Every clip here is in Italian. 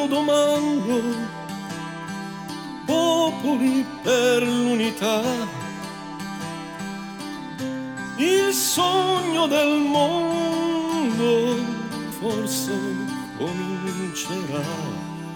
domando, popoli per l'unità, il sogno del mondo forse comincerà.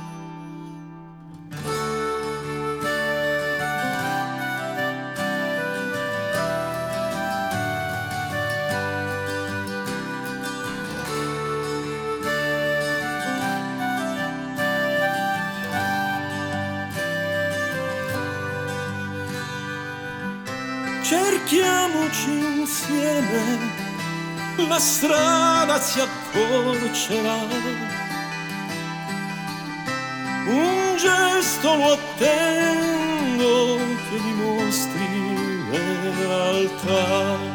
Cerchiamoci insieme, la strada si accorcerà. Un gesto lo attendo che dimostri lealtà.